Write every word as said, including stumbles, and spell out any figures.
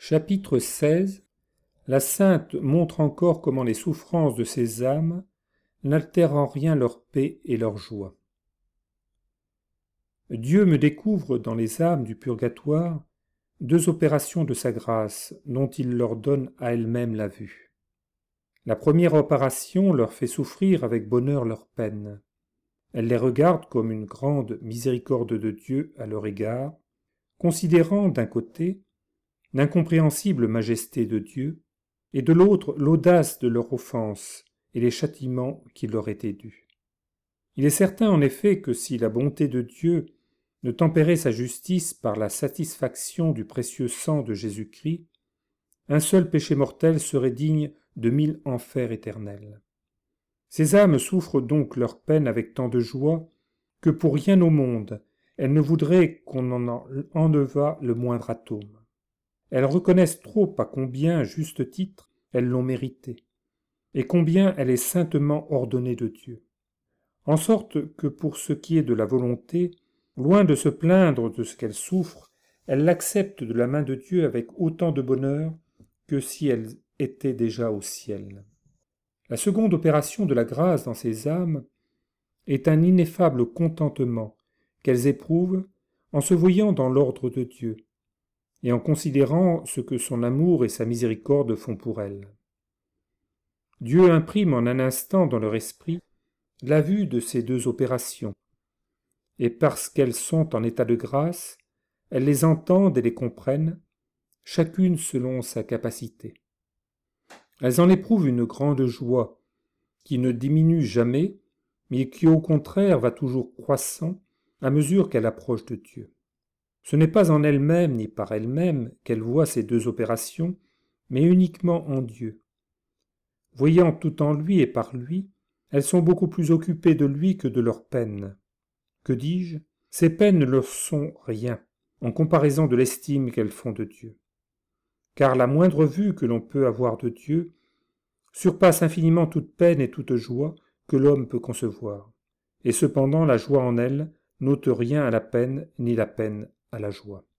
Chapitre seize. La Sainte montre encore comment les souffrances de ces âmes n'altèrent en rien leur paix et leur joie. Dieu me découvre dans les âmes du purgatoire deux opérations de sa grâce dont il leur donne à elles-mêmes la vue. La première opération leur fait souffrir avec bonheur leurs peines. Elle les regarde comme une grande miséricorde de Dieu à leur égard, considérant d'un côté l'incompréhensible majesté de Dieu, et de l'autre l'audace de leur offense et les châtiments qui leur étaient dus. Il est certain en effet que si la bonté de Dieu ne tempérait sa justice par la satisfaction du précieux sang de Jésus-Christ, un seul péché mortel serait digne de mille enfers éternels. Ces âmes souffrent donc leur peine avec tant de joie que pour rien au monde elles ne voudraient qu'on en enlevât le moindre atome. Elles reconnaissent trop à combien, à juste titre, elles l'ont mérité, et combien elle est saintement ordonnée de Dieu. En sorte que pour ce qui est de la volonté, loin de se plaindre de ce qu'elles souffrent, elles l'acceptent de la main de Dieu avec autant de bonheur que si elles étaient déjà au ciel. La seconde opération de la grâce dans ces âmes est un ineffable contentement qu'elles éprouvent en se voyant dans l'ordre de Dieu, et en considérant ce que son amour et sa miséricorde font pour elles. Dieu imprime en un instant dans leur esprit la vue de ces deux opérations, et parce qu'elles sont en état de grâce, elles les entendent et les comprennent, chacune selon sa capacité. Elles en éprouvent une grande joie, qui ne diminue jamais, mais qui au contraire va toujours croissant à mesure qu'elle approche de Dieu. Ce n'est pas en elle-même ni par elle-même qu'elle voit ces deux opérations, mais uniquement en Dieu. Voyant tout en lui et par lui, elles sont beaucoup plus occupées de lui que de leurs peines. Que dis-je? Ces peines ne leur sont rien, en comparaison de l'estime qu'elles font de Dieu. Car la moindre vue que l'on peut avoir de Dieu surpasse infiniment toute peine et toute joie que l'homme peut concevoir. Et cependant la joie en elle n'ôte rien à la peine, ni la peine à la joie.